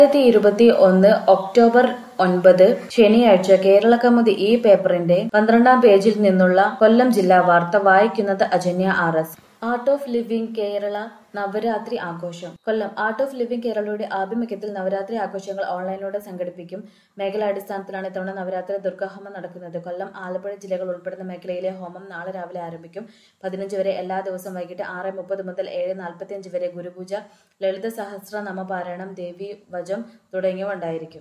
2021 October 9 ശനിയാഴ്ച കേരളകൗമുദി ഈ പേപ്പറിന്റെ 12-ാം പേജിൽ നിന്നുള്ള കൊല്ലം ജില്ലാ വാർത്ത വായിക്കുന്നത് Ajanya RS. Art of living Kerala Navratri ആഘോഷം. കൊല്ലം ആർട്ട് ഓഫ് ലിവിംഗ് കേരളയുടെ ആഭിമുഖ്യത്തിൽ നവരാത്രി ആഘോഷങ്ങൾ ഓൺലൈനിലൂടെ സംഘടിപ്പിക്കും. മേഖലാടിസ്ഥാനത്തിലാണ് ഇത്തവണ നവരാത്രി ദുർഗാഹോമം നടക്കുന്നത്. കൊല്ലം, ആലപ്പുഴ ജില്ലകൾ ഉൾപ്പെടുന്ന മേഖലയിലെ ഹോമം നാളെ രാവിലെ ആരംഭിക്കും. 15 വരെ എല്ലാ ദിവസവും വൈകിട്ട് 6:30 മുതൽ 7:45 വരെ ഗുരുപൂജ, ലളിത സഹസ്രനാമ പാരായണം, ദേവീ വചം തുടങ്ങിയവ ഉണ്ടായിരിക്കും.